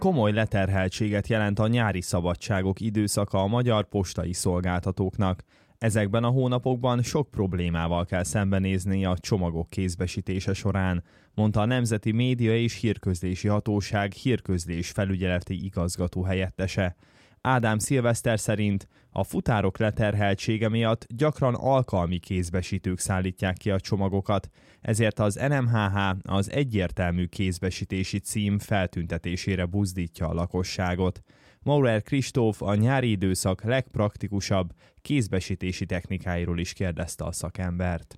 Komoly leterheltséget jelent a nyári szabadságok időszaka a magyar postai szolgáltatóknak. Ezekben a hónapokban sok problémával kell szembenézni a csomagok kézbesítése során, mondta a Nemzeti Média és Hírközlési Hatóság hírközlés felügyeleti igazgató helyettese. Ádám Szilveszter szerint a futárok leterheltsége miatt gyakran alkalmi kézbesítők szállítják ki a csomagokat, ezért az NMHH az egyértelmű kézbesítési cím feltüntetésére buzdítja a lakosságot. Maurer Kristóf a nyári időszak legpraktikusabb kézbesítési technikáiról is kérdezte a szakembert.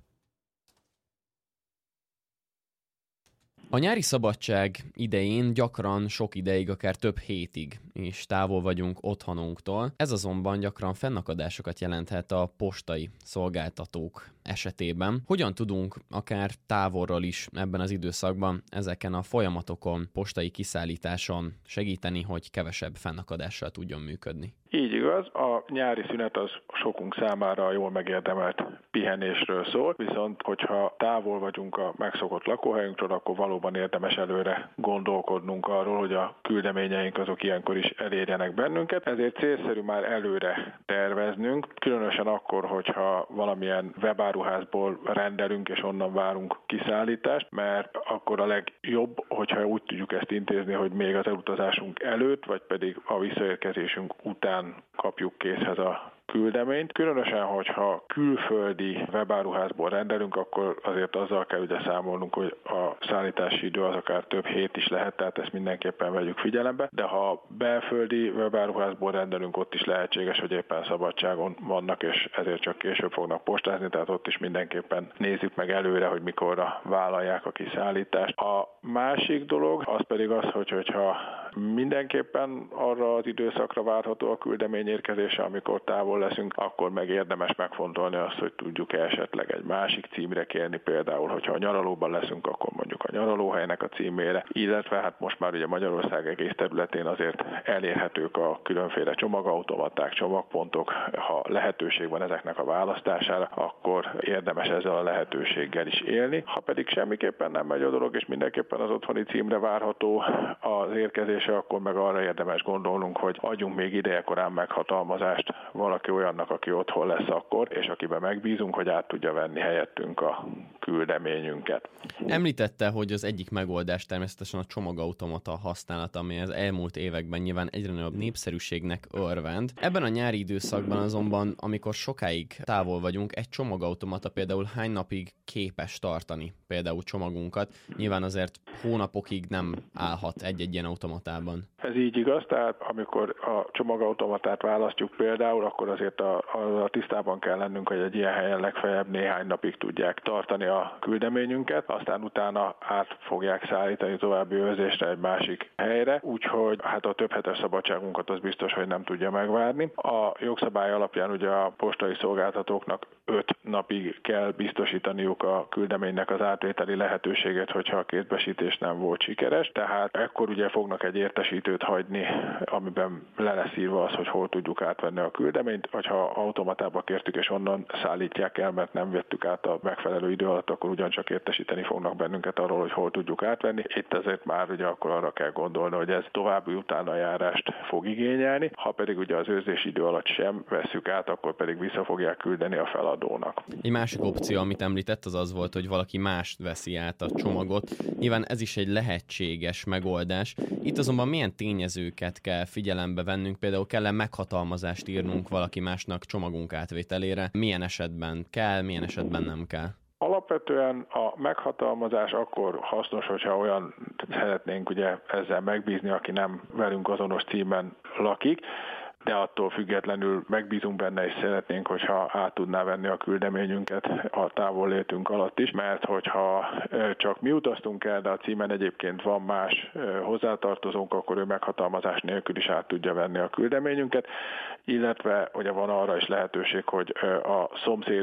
A nyári szabadság idején gyakran sok ideig, akár több hétig is távol vagyunk otthonunktól. Ez azonban gyakran fennakadásokat jelenthet a postai szolgáltatók esetében. Hogyan tudunk akár távolról is ebben az időszakban ezeken a folyamatokon, postai kiszállításon segíteni, hogy kevesebb fennakadással tudjon működni? Így igaz, a nyári szünet az sokunk számára jól megérdemelt pihenésről szól, viszont hogyha távol vagyunk a megszokott lakóhelyünktől, akkor valóban érdemes előre gondolkodnunk arról, hogy a küldeményeink azok ilyenkor is elérjenek bennünket, ezért célszerű már előre terveznünk, különösen akkor, hogyha valamilyen webáruházból rendelünk és onnan várunk kiszállítást, mert akkor a legjobb, hogyha úgy tudjuk ezt intézni, hogy még az elutazásunk előtt, vagy pedig a visszaérkezésünk után kapjuk készhez a küldeményt. Különösen, hogyha külföldi webáruházból rendelünk, akkor azért azzal kell ugye számolnunk, hogy a szállítási idő az akár több hét is lehet, tehát ezt mindenképpen vegyük figyelembe, de ha belföldi webáruházból rendelünk, ott is lehetséges, hogy éppen szabadságon vannak, és ezért csak később fognak postázni, tehát ott is mindenképpen nézzük meg előre, hogy mikorra vállalják a kiszállítást. A másik dolog az pedig az, hogyha mindenképpen arra az időszakra várható a küldemény érkezése, amikor távol leszünk, akkor meg érdemes megfontolni azt, hogy tudjuk esetleg egy másik címre kérni, például, hogyha a nyaralóban leszünk, akkor mondjuk a nyaralóhelynek a címére, illetve hát most már ugye Magyarország egész területén azért elérhetők a különféle csomagautomaták, csomagpontok, ha lehetőség van ezeknek a választására, akkor érdemes ezzel a lehetőséggel is élni. Ha pedig semmiképpen nem megy a dolog, és mindenképpen az otthoni címre várható az érkezése, akkor meg arra érdemes gondolnunk, hogy adjunk még idejekorán meghatalmazást valaki olyannak, aki otthon lesz akkor, és akiben megbízunk, hogy át tudja venni helyettünk a küldeményünket. Említette, hogy az egyik megoldás természetesen a csomagautomata használata, ami az elmúlt években nyilván egyre nagyobb népszerűségnek örvend. Ebben a nyári időszakban azonban, amikor sokáig távol vagyunk, egy csomagautomata például hány napig képes tartani például csomagunkat? Nyilván azért hónapokig nem állhat egy-egy ilyen automatában. Ez így igaz, tehát amikor a csomagautomatát választjuk például, akkor azért a tisztában kell lennünk, hogy egy ilyen helyen legfeljebb néhány napig tudják tartani a küldeményünket, aztán utána át fogják szállítani további őrzésre egy másik helyre, úgyhogy hát a több hetes szabadságunkat az biztos, hogy nem tudja megvárni. A jogszabály alapján ugye a postai szolgáltatóknak 5 napig kell biztosítaniuk a küldeménynek az átvételi lehetőséget, hogyha a kézbesítés nem volt sikeres, tehát ekkor ugye fognak egy értesítőt hagyni, amiben le lesz írva az, hogy hol tudjuk átvenni a küldeményt, vagy ha automatába kértük és onnan szállítják el, mert nem vettük át a megfelelő idő alatt, akkor ugyancsak értesíteni fognak bennünket arról, hogy hol tudjuk átvenni. Itt azért már ugye akkor arra kell gondolni, hogy ez további utánajárást fog igényelni, ha pedig ugye az őrzési idő alatt sem vesszük át, akkor pedig vissza fogják küldeni a feladónak. Egy másik opció, amit említett, az volt, hogy valaki más veszi át a csomagot. Nyilván ez is egy lehetséges megoldás. Itt azonban milyen tényezőket kell figyelembe vennünk, például kell-e meghatalmazást írnunk valaki másnak csomagunk átvételére, milyen esetben kell, milyen esetben nem kell? Alapvetően a meghatalmazás akkor hasznos, hogyha olyan szeretnénk ugye ezzel megbízni, aki nem velünk azonos címen lakik, de attól függetlenül megbízunk benne, és szeretnénk, hogyha át tudná venni a küldeményünket a távollétünk alatt is, mert hogyha csak mi utaztunk el, de a címen egyébként van más hozzátartozónk, akkor ő meghatalmazás nélkül is át tudja venni a küldeményünket, illetve ugye van arra is lehetőség, hogy a szomszédot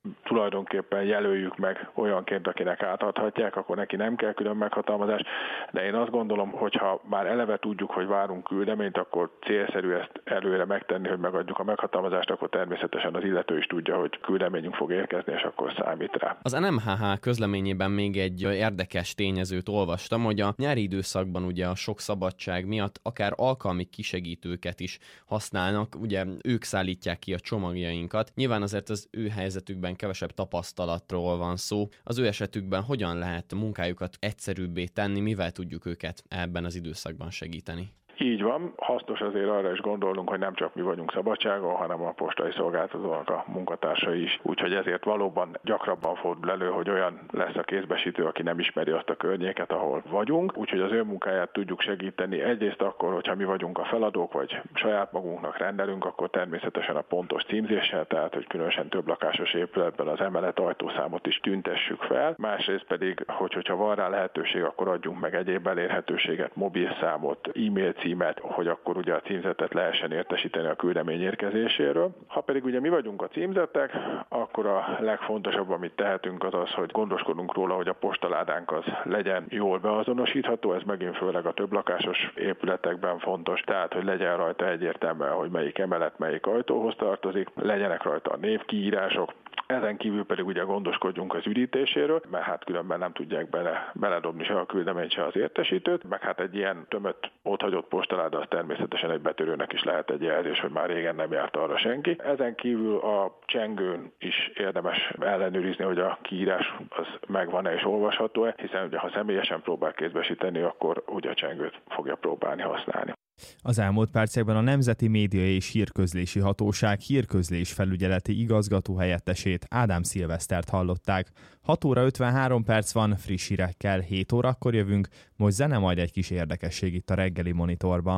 tulajdonképpen jelöljük meg olyanként, akinek átadhatják, akkor neki nem kell külön meghatalmazás, de én azt gondolom, hogy ha már eleve tudjuk, hogy várunk küldeményt, akkor célszerű ezt előre megtenni, hogy megadjuk a meghatalmazást, akkor természetesen az illető is tudja, hogy küldeményünk fog érkezni, és akkor számít rá. Az NMHH közleményében még egy érdekes tényezőt olvastam, hogy a nyári időszakban ugye a sok szabadság miatt akár alkalmi kisegítőket is használnak, ugye ők szállítják ki a csomagjainkat. Nyilván azért az ő helyzetükben kevesebb tapasztalatról van szó. Az ő esetükben hogyan lehet munkájukat egyszerűbbé tenni, mivel tudjuk őket ebben az időszakban segíteni? Így van, hasznos azért arra is gondolnunk, hogy nem csak mi vagyunk szabadságon, hanem a postai szolgáltatónak a munkatársai is. Úgyhogy ezért valóban gyakrabban fordul elő, hogy olyan lesz a kézbesítő, aki nem ismeri azt a környéket, ahol vagyunk. Úgyhogy az ő munkáját tudjuk segíteni. Egyrészt akkor, hogyha mi vagyunk a feladók, vagy saját magunknak rendelünk, akkor természetesen a pontos címzéssel, tehát hogy különösen több lakásos épületben az emelet ajtószámot is tüntessük fel. Másrészt pedig, hogyha van rá lehetőség, akkor adjunk meg egyéb elérhetőséget, mobilszámot, e-mail címet, hogy akkor ugye a címzetet lehessen értesíteni a küldemény érkezéséről. Ha pedig ugye mi vagyunk a címzettek, akkor a legfontosabb, amit tehetünk, az az, hogy gondoskodunk róla, hogy a postaládánk az legyen jól beazonosítható, ez megint főleg a több lakásos épületekben fontos, tehát hogy legyen rajta egyértelműen, hogy melyik emelet, melyik ajtóhoz tartozik, legyenek rajta a névkiírások. Ezen kívül pedig ugye gondoskodjunk az ürítéséről, mert hát különben nem tudják beledobni se a küldeményt, se az értesítőt, meg hát egy ilyen tömött, otthagyott postaláda az természetesen egy betörőnek is lehet egy jelzés, hogy már régen nem járt arra senki. Ezen kívül a csengőn is érdemes ellenőrizni, hogy a kiírás az megvan-e és olvasható-e, hiszen ugye ha személyesen próbál kézbesíteni, akkor ugye a csengőt fogja próbálni használni. Az elmúlt percekben a Nemzeti Média és Hírközlési Hatóság hírközlés felügyeleti igazgató helyettesét, Ádám Szilvesztert hallották. 6 óra 53 perc van, friss hírekkel 7 órakor jövünk, most zene, majd egy kis érdekesség itt a reggeli monitorban.